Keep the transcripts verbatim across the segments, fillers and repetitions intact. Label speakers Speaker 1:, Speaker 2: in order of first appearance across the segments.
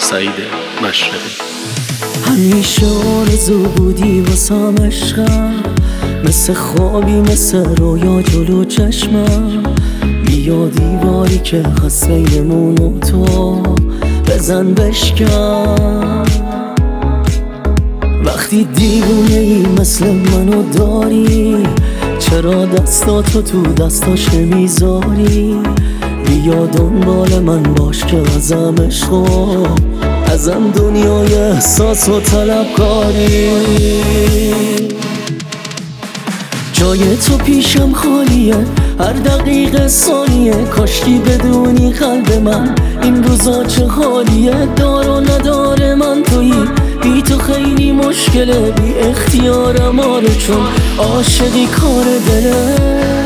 Speaker 1: سعید مشرقی.
Speaker 2: همیشه آرزو بودی واسم عشقم، مثل خوابی مثل رویا جلو چشمم. بیا دیواری که هست بینمون و تو بزن بشکن. وقتی دیوونه ای مثل منو داری، چرا دستاتو تو دستاش نمیذاری؟ بیا دنبال من باش که ازم عشقو، ازم دنیای احساس و طلبکاری. جای تو پیشم خالیه، هر دقیقه ثانیه. کاشکی بدونی قلب من این روزا چه حالیه. دار و ندار من تویی، بی تو خیلی مشکله. بی اختیارم آره، چون عاشقی کار دله.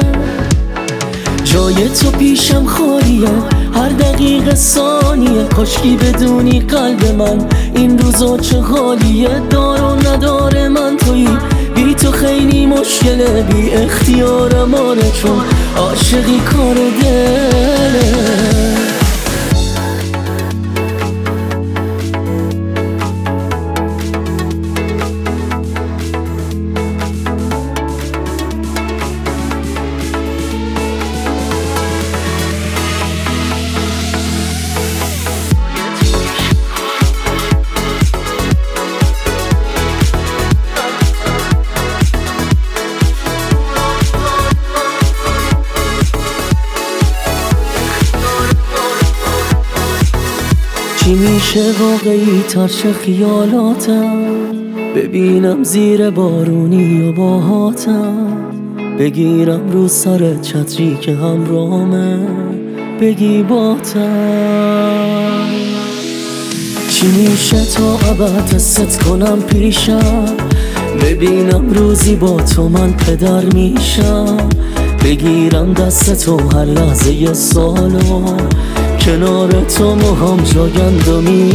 Speaker 2: جای تو پیشم خالیه، هر دقیقه ثانیه. کاشکی بدونی قلب من این روزا چه حالیه. دار و ندار من تویی، بی تو خیلی مشکله. بی اختیارم آره، چون عاشقی کار دله. چی میشه واقعی تر چه خیالاتم، ببینم زیر بارونی و باهاتم. بگیرم رو سر چتری که همراهمه، بگی باتم. چی میشه تا ابد حست کنم پیشم، ببینم روزی با تو من پدر میشم. بگیرم دست تو هر لحظه یه سالو، کنار تو موهام جاگندمی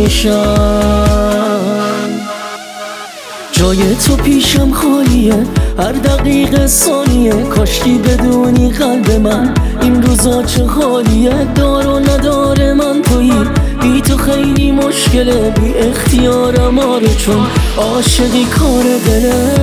Speaker 2: میشن. جای تو پیشم خالیه، هر دقیقه ثانیه. کاشکی بدونی قلب من این روزا چه حالیه. دار و ندار من تویی، بی تو خیلی مشکله. بی اختیارم آره، چون عاشقی کار دله.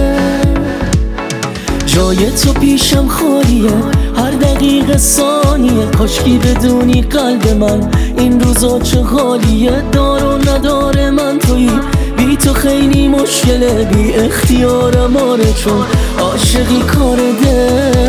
Speaker 2: جای تو پیشم خالیه، هر دقیقه ثانیه. کاشکی بدونی قلب من این روزا چه حالیه. دار و ندار من تویی، بی تو خیلی مشکله. بی اختیارم آره، چون عاشقی کار دل.